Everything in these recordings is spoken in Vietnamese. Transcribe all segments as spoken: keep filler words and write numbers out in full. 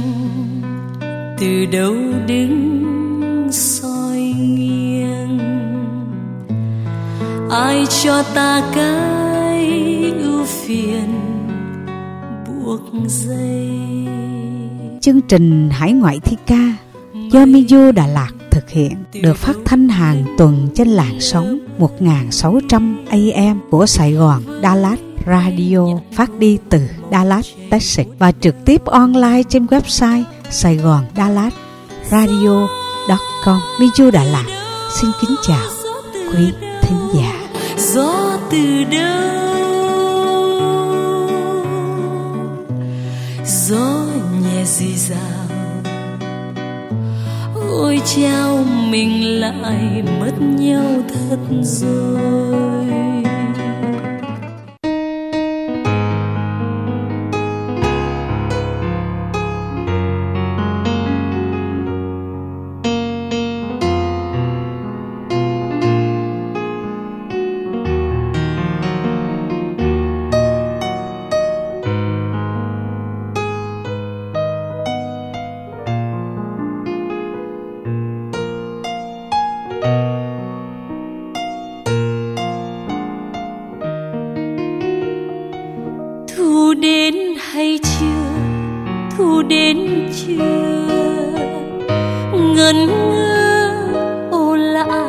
từ đâu đứng soi nghiêng. Ai cho ta cái ưu phiền buộc dây. Chương trình Hải ngoại thi ca do Miu Đà Lạt thực hiện, được phát thanh hàng tuần trên làn sóng một nghìn sáu trăm A M của Sài Gòn Dallas Radio, phát đi từ Dallas, Texas và trực tiếp online trên website Sài Gòn Dallas Radio chấm com. Miu Đà Lạt xin kính chào quý thính giả. Gió từ đâu, gió nhẹ dì dào, ôi chao mình lại mất nhau thật rồi. Thu đến hay chưa, thu đến chưa, ngẩn ngơ ô lạ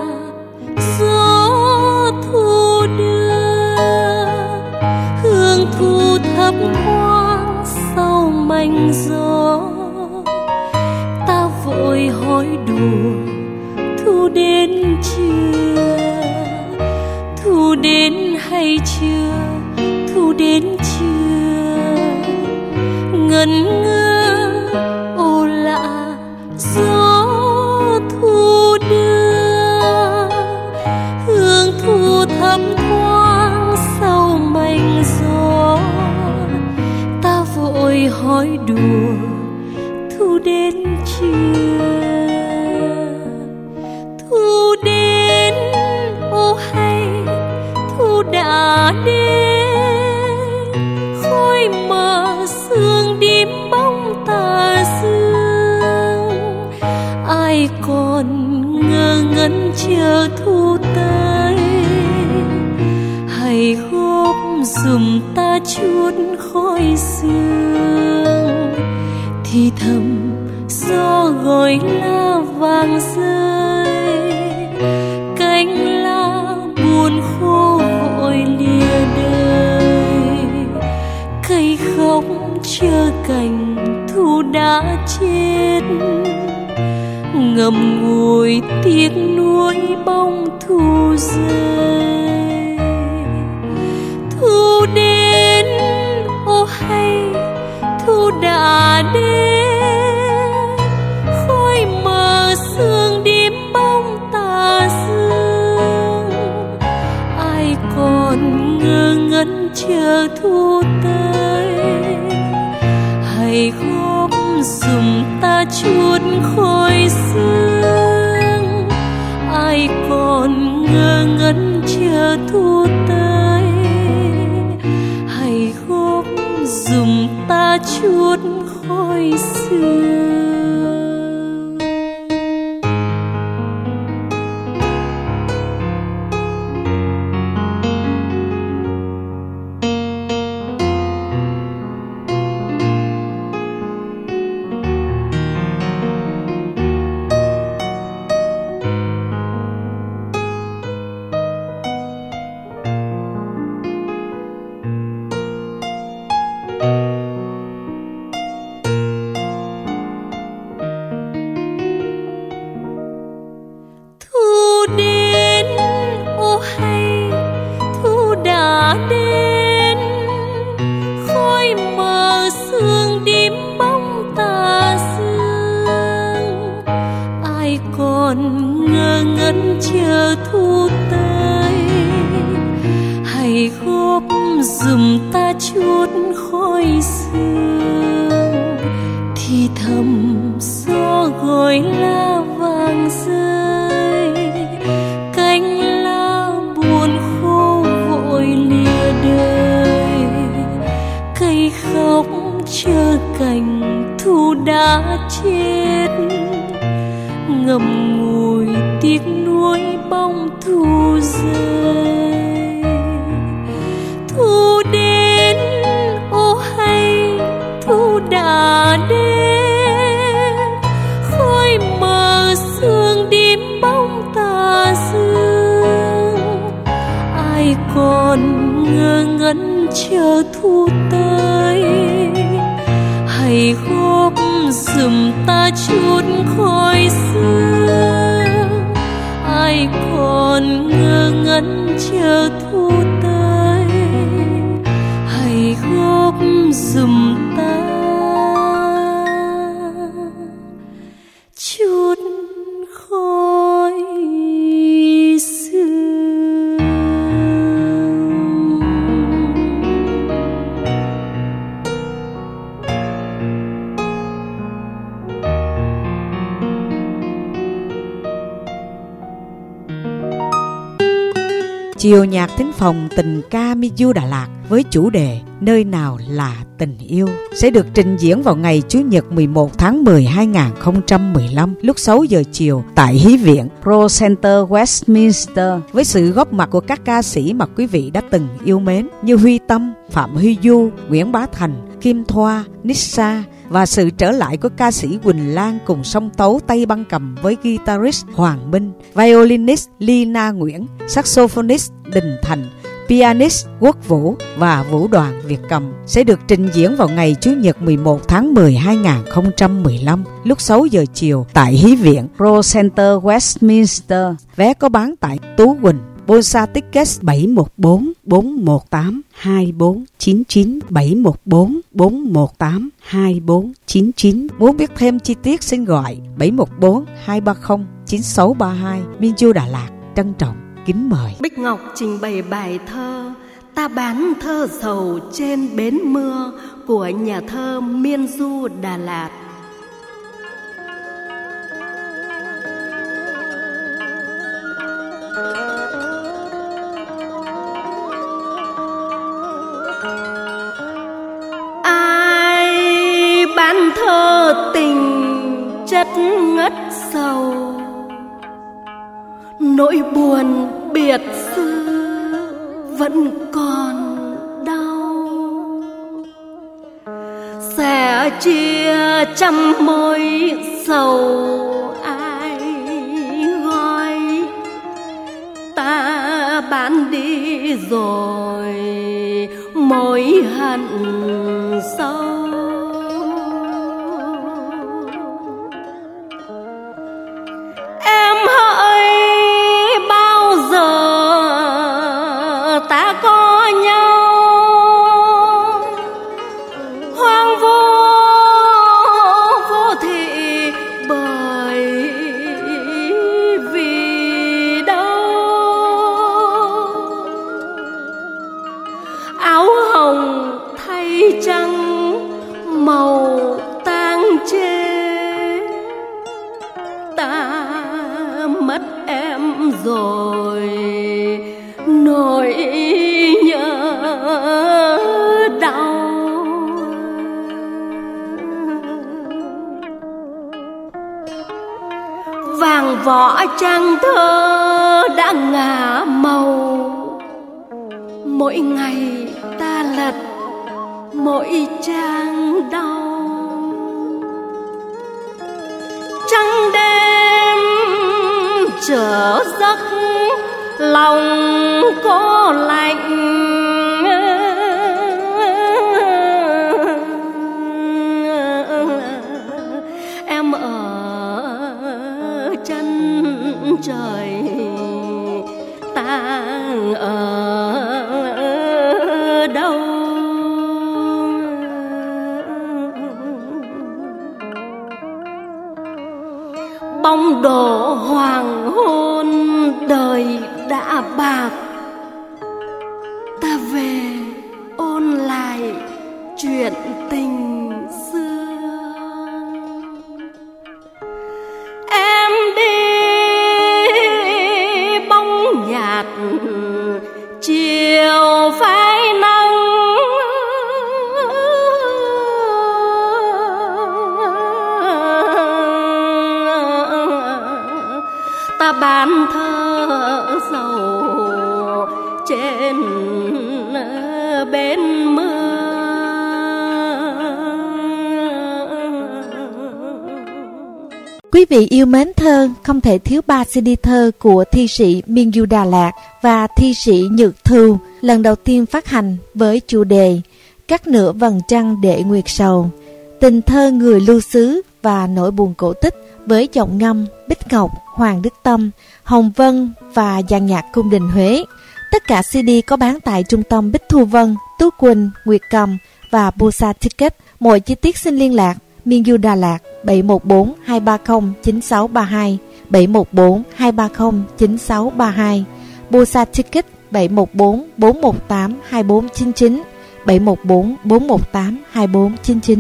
gió thu đưa, hương thu thấp thoáng sau mảnh gió. Ta vội hỏi đùa thu đến chưa, thu đến hay chưa, thu đến chưa, ngẩn ngơ ô lạ gió thu đưa, hương thu thấp thoáng sau mảnh gió. Ta vội hỏi đùa thu đến chưa, thu đến ô hay thu đã đến, khói mờ sương đêm bóng tà dương. Ai còn ngơ ngẩn chờ thu tới, hãy góp giùm ta chút khói sương. Thì thầm gió gọi lá vàng rơi, cánh lá buồn khô vội lìa đời. Cây khóc chờ cành thu đã chết, ngậm ngùi tiếc nuối bóng thu rơi. Thu đến ô hay thu đã đến, khói mờ sương đêm bóng tà dương. Ai còn ngơ ngẩn chờ thu tới, hãy góp giùm ta chút khói sương. Ai còn ngơ ngẩn chờ thu tới, hãy góp giùm ta chút khói sương. Ngơ ngẩn chờ thu tới, hãy góp giùm ta chút khói sương. Thì thầm gió gọi lá vàng rơi, cánh lá buồn khô vội lìa đời. Cây khóc chờ cành thu đã chết, ngậm ngùi tiếc nuối bóng thu rơi. Thu đến ô hay thu đã đến, khói mờ sương đêm bóng tà dương. Ai còn ngơ ngẩn chờ thu tới, hãy góp giùm ta chút khói sương. Ai còn ngơ ngẩn chờ thu tới, hãy góp giùm ta chút khói sương. Chiều nhạc thính phòng tình ca Miu Đà Lạt với chủ đề Nơi nào là tình yêu sẽ được trình diễn vào ngày Chủ nhật mười một tháng mười hai nghìn không trăm mười lăm lúc sáu giờ chiều tại Hí viện Pro Center Westminster, với sự góp mặt của các ca sĩ mà quý vị đã từng yêu mến như Huy Tâm, Phạm Huy Du, Nguyễn Bá Thành, Kim Thoa, Nissa, và sự trở lại của ca sĩ Quỳnh Lan cùng song tấu tay băng cầm với guitarist Hoàng Minh, violinist Lina Nguyễn, saxophonist Đình Thành, pianist Quốc Vũ và vũ đoàn Việt Cầm sẽ được trình diễn vào ngày Chủ nhật mười một tháng mười hai nghìn không trăm mười lăm lúc sáu giờ chiều tại Hí viện Pro Center Westminster. Vé có bán tại Tú Quỳnh. Bolsa Tickets bảy một bốn bốn một tám hai bốn chín chín bảy một bốn bốn một tám hai bốn chín chín. Muốn biết thêm chi tiết xin gọi bảy một bốn hai ba không chín sáu ba hai. Miu Đà Lạt trân trọng kính mời. Bích Ngọc trình bày bài thơ Ta bán thơ sầu trên bến mưa của nhà thơ Miên Du Đà Lạt. Ai bán thơ tình chất ngất sầu, nỗi buồn biệt xưa vẫn còn đau. Sẻ chia trăm mối sầu ai gói, ta bán đi rồi mối hận sâu. Em hỡi bao giờ ta có nhau, hoang vu vô thị bởi vì đâu. Áo hồng thay trắng màu tang chê, ta mất em rồi nỗi nhớ đau. Vàng vỏ trang thơ đã ngả màu, mỗi ngày ta lật mỗi trang đau. Trăng đêm trở giấc lòng có lạnh, em ở chân trời ta ở đâu. Bóng đổ hoàng hôn đời đã bạc, ta về ôn lại chuyện tình xưa. Em đi bóng nhạt chiều phai nắng, bán thơ dầu trên bến mưa. Quý vị yêu mến thơ, không thể thiếu ba xê đê thơ của thi sĩ Miên Du Đà Lạt và thi sĩ Nhược Thu lần đầu tiên phát hành với chủ đề Cắt nửa vầng trăng để nguyệt sầu, tình thơ người lưu xứ và nỗi buồn cổ tích với giọng ngâm Bích Ngọc, Hoàng Đức Tâm, Hồng Vân và dàn nhạc cung đình Huế. Tất cả xê đê có bán tại trung tâm Bích Thu Vân, Tú Quỳnh, Nguyệt Cầm và Bosa Ticket. Mọi chi tiết xin liên lạc Miên Du Đà Lạt bảy một bốn hai ba không chín sáu ba hai, bảy một bốn hai ba không chín sáu ba hai, Bosa Ticket bảy một bốn bốn một tám hai bốn chín chín, bảy một bốn bốn một tám hai bốn chín chín.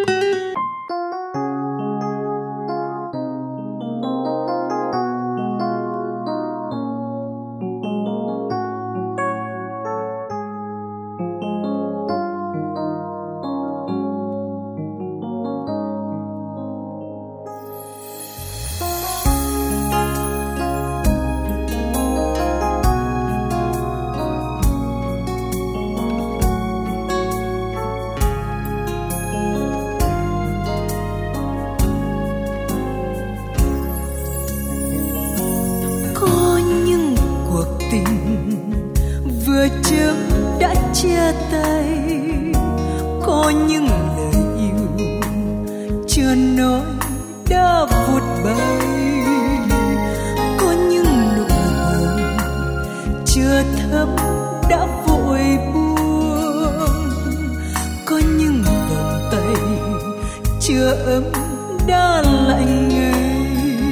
vừa trước đã chia tay, có những lời yêu chưa nói đã vụt bay, có những nụ hôn chưa thấm đã vội buông, có những vòng tay chưa ấm đã lạnh ngây.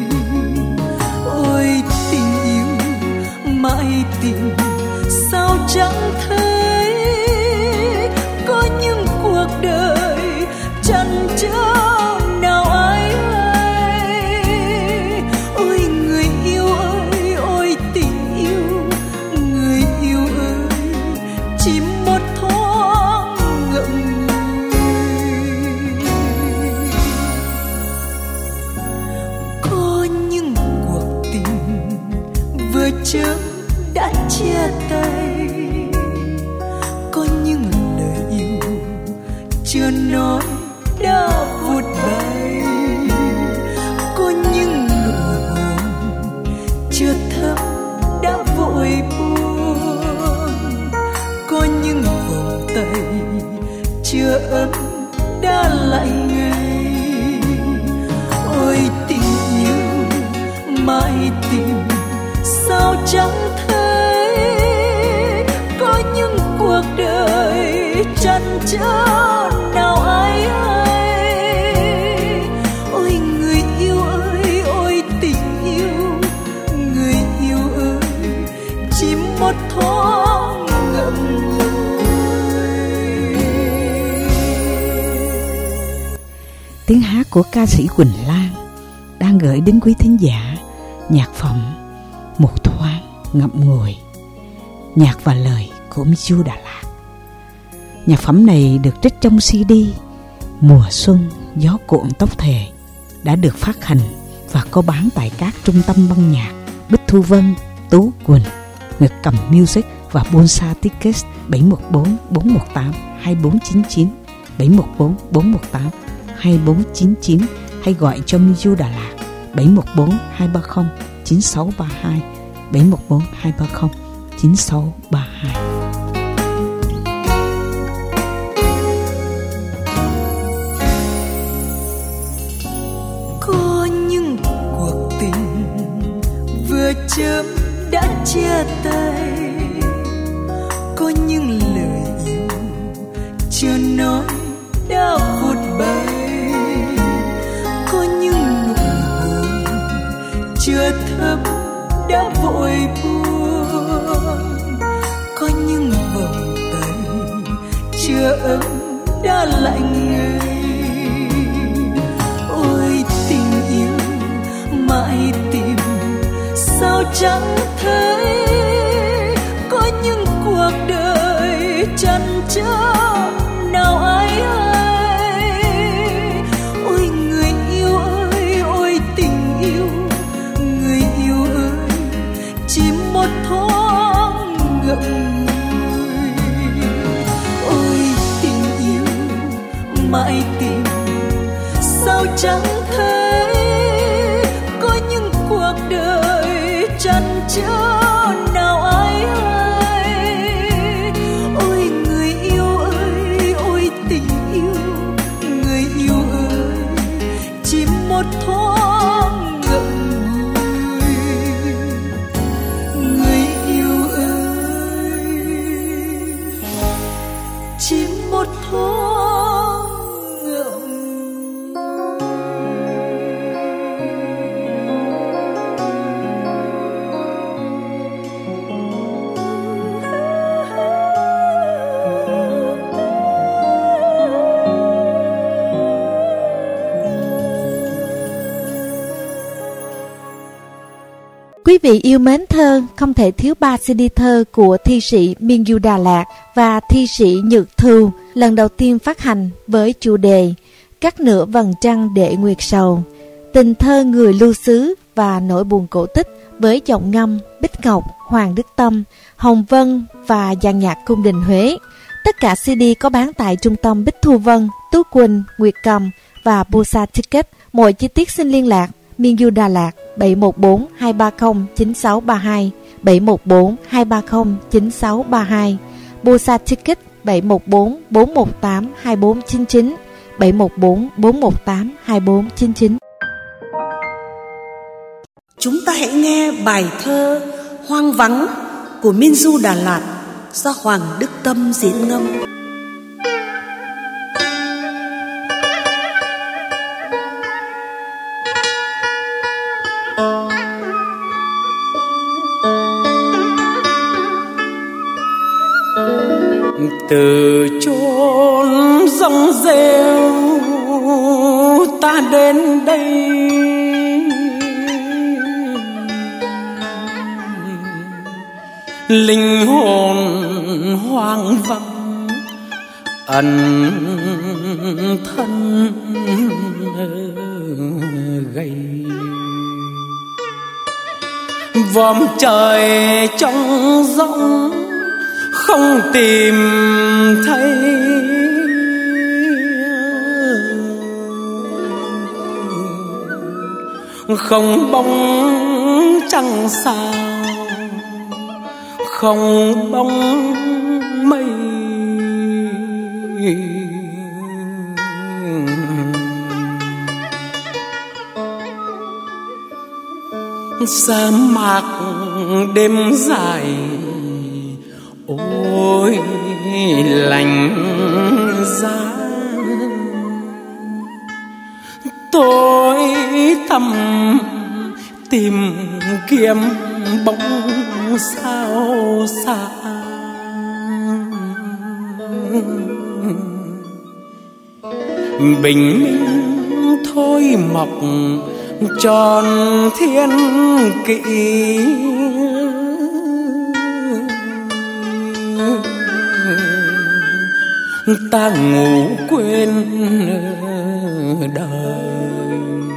Ôi tình yêu mãi tìm sao chẳng thấy, có những cuộc đời chăn trở nào ai hay. Ôi người yêu ơi, ôi tình yêu, người yêu ơi, chỉ một thoáng ngậm ngùi. Có những cuộc tình vừa chớm đã chia tay, có những lời yêu chưa nói đã vụt bay, có những nụ hôn chưa thấm đã vội buông, có những vòng tay chưa ấm đã lạnh ngây. Ôi tình yêu mãi tìm sao chẳng thấy, có những cuộc đời chăn trở nào ai hay. Ôi người yêu ơi, ôi tình yêu, người yêu ơi, chỉ một thoáng ngậm ngùi. Tiếng hát của ca sĩ Quỳnh Lan đang gửi đến quý thính giả nhạc phẩm Một Thoáng Ngậm Ngùi, nhạc và lời của Miên Du Đà Lạt. Nhạc phẩm này được trích trong xê đê Mùa Xuân Gió Cuộn Tóc Thề, đã được phát hành và có bán tại các trung tâm băng nhạc Bích Thu Vân, Tú Quỳnh, Nguyệt Cầm Music và Bosa Tickets. Bảy một bốn bốn một tám hai bốn chín chín, bảy một bốn bốn một tám hai bốn chín chín, hay gọi cho Miên Du Đà Lạt bảy một bốn hai ba không chín sáu ba hai, bảy một bốn hai ba không chín sáu ba hai. Có những cuộc tình vừa chớm đã chia tay, có những lời yêu chưa nói đã vụt bay, có những nụ hôn chưa thấm đã vội buông, có những vòng tay chưa ấm đã lạnh ngây. Ôi tình yêu mãi tìm sao chẳng thấy, có những cuộc đời chăn trở nào ai hay. Ôi người yêu ơi, ôi tình yêu, người yêu ơi, chẳng thể có những cuộc đời chăn trở nào ai hay. Ôi người yêu ơi, ôi tình yêu, người yêu ơi, chỉ một thoáng ngậm ngùi. Người yêu ơi, chỉ một thoáng ngậm ngùi. Quý vị yêu mến thơ, không thể thiếu ba xê đê thơ của thi sĩ Miên Du Đà Lạt và thi sĩ Nhược Thu lần đầu tiên phát hành với chủ đề Cắt nửa vầng trăng để nguyệt sầu, tình thơ người lưu xứ và nỗi buồn cổ tích với giọng ngâm Bích Ngọc, Hoàng Đức Tâm, Hồng Vân và dàn nhạc cung đình Huế. Tất cả xê đê có bán tại trung tâm Bích Thu Vân, Tú Quỳnh, Nguyệt Cầm và Bosa Ticket. Mọi chi tiết xin liên lạc Miên Du Đà Lạt bảy một bốn hai ba không chín sáu ba hai, bảy một bốn hai ba không chín sáu ba hai, Bosa Ticket bảy một bốn bốn một tám hai bốn chín chín, bảy một bốn bốn một tám hai bốn chín chín. Chúng ta hãy nghe bài thơ Hoang Vắng của Miên Du Đà Lạt do Hoàng Đức Tâm diễn ngâm. Từ chốn rong rêu ta đến đây, linh hồn hoang vắng ẩn thân gầy. Vòm trời trong giông không tìm thấy, không bóng trăng sao, không bóng mây. Sa mạc đêm dài, ôi lạnh giá. Tôi thầm tìm kiếm bóng sao xa, bình minh thôi mọc tròn thiên kỷ. Ta ngủ quên đời,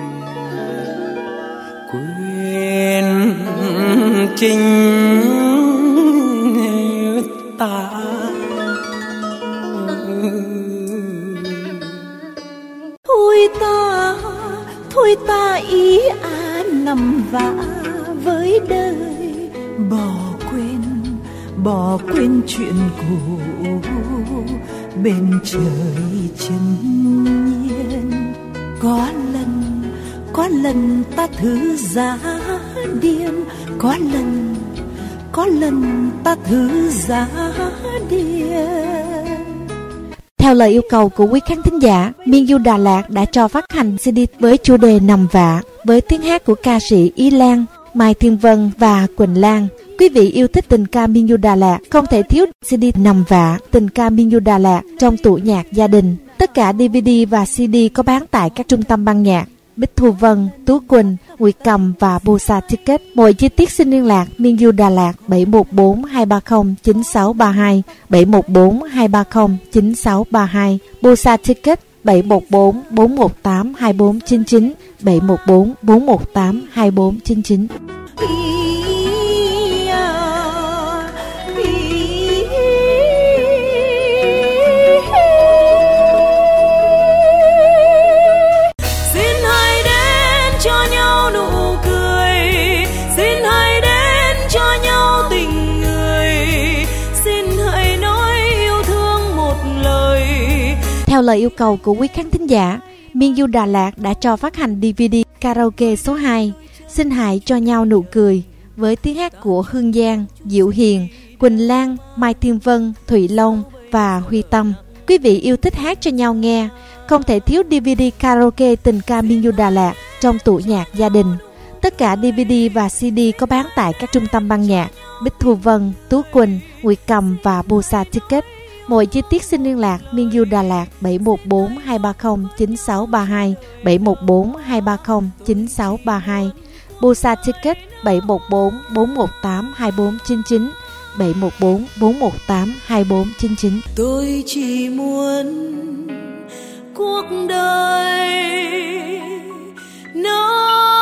quên chính ta. Thôi ta, thôi ta ý à nằm vạ với đời, bỏ quên, bỏ quên chuyện cũ bên trời chân nhiên. Có lần, có lần ta thử giá điên, có lần, có lần ta thử giá điên. Theo lời yêu cầu của quý khán thính giả, Miên Du Đà Lạt đã cho phát hành xê đê với chủ đề Nằm Vạ với tiếng hát của ca sĩ Ý Lan, Mai Thiên Vân và Quỳnh Lan. Quý vị yêu thích tình ca Miên Du Đà Lạt không thể thiếu xê đê Nằm Vạ, tình ca Miên Du Đà Lạt trong tủ nhạc gia đình. Tất cả đê vê đê và xê đê có bán tại các trung tâm ban nhạc Bích Thu Vân, Tú Quỳnh, Nguyệt Cầm và Bosa Ticket. Mọi chi tiết xin liên lạc Miên Du Đà Lạt bảy một bốn hai ba không chín sáu ba hai, bảy một bốn hai ba không chín sáu ba hai, Bosa Ticket bảy một bốn bốn một tám hai bốn chín chín, bảy một bốn bốn một tám hai bốn chín chín. Xin lời yêu cầu của quý khán thính giả, Miên Du Đà Lạt đã cho phát hành đê vê đê karaoke số hai Xin hãy cho nhau nụ cười với tiếng hát của Hương Giang, Diệu Hiền, Quỳnh Lan, Mai Thiên Vân, Thụy Long và Huy Tâm. Quý vị yêu thích hát cho nhau nghe, không thể thiếu đê vê đê karaoke tình ca Miên Du Đà Lạt trong tủ nhạc gia đình. Tất cả đê vê đê và xê đê có bán tại các trung tâm ban nhạc Bích Thu Vân, Tú Quỳnh, Nguyệt Cầm và Bosa Ticket. Mọi chi tiết xin liên lạc Miên Du Đà Lạt bảy một bốn hai ba không chín sáu ba hai, bảy một bốn hai ba không chín sáu ba hai, Bosa Ticket bảy một bốn bốn một tám hai bốn chín chín, bảy một bốn bốn một tám hai bốn chín chín. Tôi chỉ muốn cuộc đời nó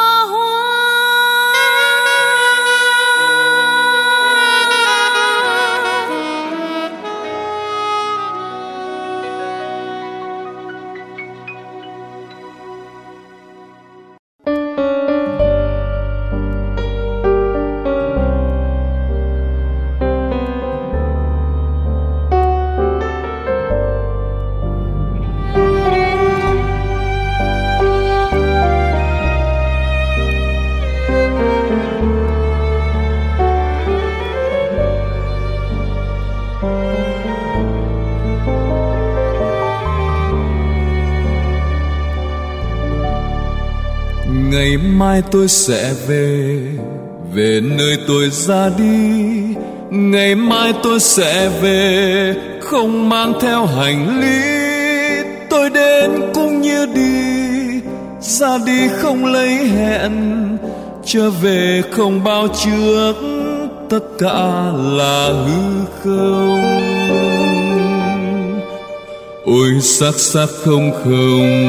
ngày mai tôi sẽ về, về nơi tôi ra đi. Ngày mai tôi sẽ về, không mang theo hành lý. Tôi đến cũng như đi, ra đi không lấy hẹn, trở về không báo trước, tất cả là hư không. Ôi sắc sắc không không,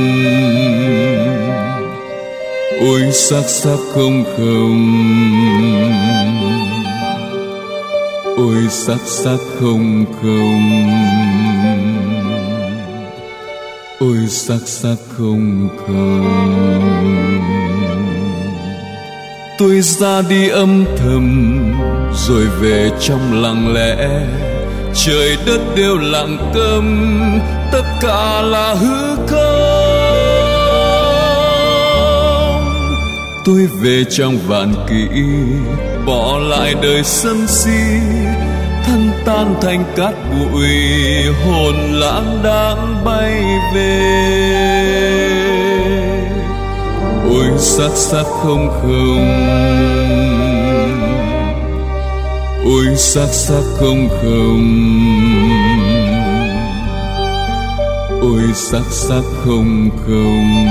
ôi sắc sắc không không, ôi sắc sắc không không, ôi sắc sắc không không. Tôi ra đi âm thầm rồi về trong lặng lẽ, trời đất đều lặng câm, tất cả là hư không. Tôi về trong vạn kỷ, bỏ lại đời sân si, thân tan thành cát bụi, hồn lãng đãng bay về. Ôi sắc sắc không không, ôi sắc sắc không không, ôi sắc sắc không không,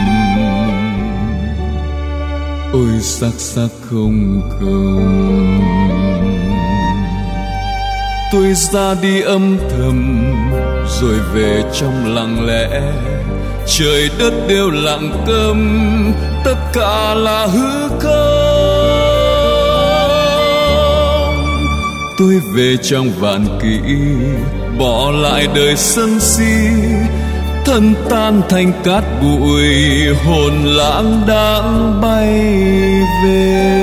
ôi sắc sắc không không. Tôi ra đi âm thầm rồi về trong lặng lẽ, trời đất đều lặng câm, tất cả là hư không. Tôi về trong vạn kỷ, bỏ lại đời sân si, thân tan thành cát bụi, hồn lãng đãng bay về.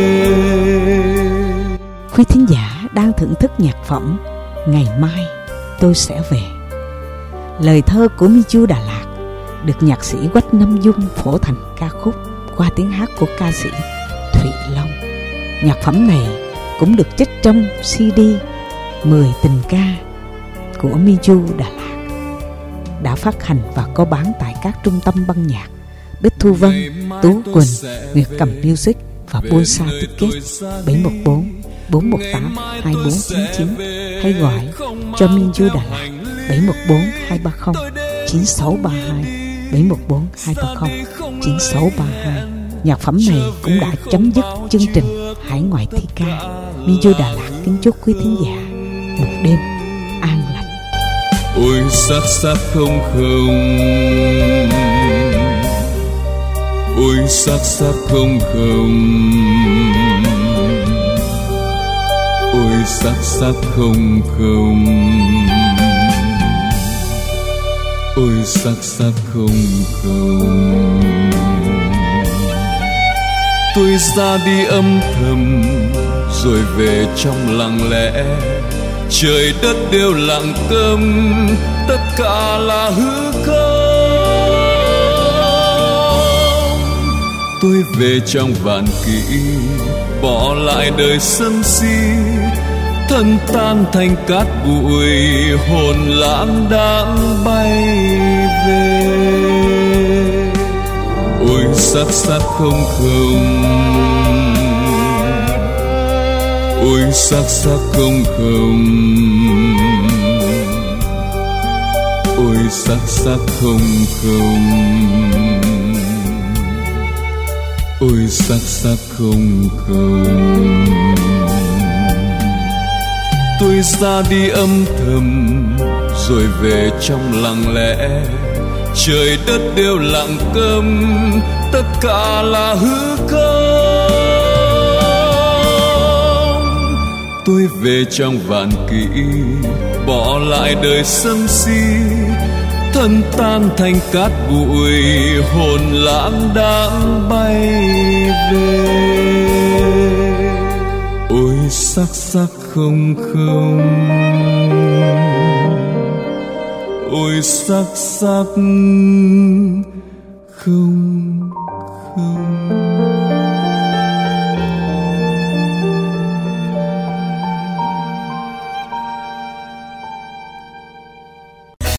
Quý thính giả đang thưởng thức nhạc phẩm Ngày mai tôi sẽ về, lời thơ của Miên Du Đà Lạt, được nhạc sĩ Quách Nam Dung phổ thành ca khúc qua tiếng hát của ca sĩ Thụy Long. Nhạc phẩm này cũng được trích trong xê đê mười tình ca của Miên Du Đà Lạt, đã phát hành và có bán tại các trung tâm băng nhạc Bích Thu Vân, Tú Quỳnh, Nguyệt Cầm Music và Bosa Ticket. Bảy một bốn bốn một tám hai bốn chín chín hay gọi cho Miên Du Đà Lạt bảy một bốn hai ba không chín sáu ba hai, bảy một bốn hai ba không chín sáu ba hai. Nhạc phẩm này cũng đã chấm dứt chương trình Hải Ngoại Thi Ca. Miên Du Đà Lạt kính chúc quý thính giả một đêm an lành. Ôi sắc sắc không không, ôi sắc sắc không không, ôi sắc sắc không không, ôi sắc sắc không không. Tôi ra đi âm thầm rồi về trong lặng lẽ, trời đất đều lặng câm, tất cả là hư không. Tôi về trong vạn kỷ, bỏ lại đời sân si, thân tan thành cát bụi, hồn lãng đãng bay về. Ôi sắc sắc không không, ôi sắc sắc không không, ôi sắc sắc không không, ôi sắc sắc không không. Tôi ra đi âm thầm rồi về trong lặng lẽ, trời đất đều lặng câm, tất cả là hư không. Tôi về trong vạn kỷ, bỏ lại đời sân si, thân tan thành cát bụi, hồn lãng đãng bay về. Ôi sắc sắc không không, ôi sắc sắc không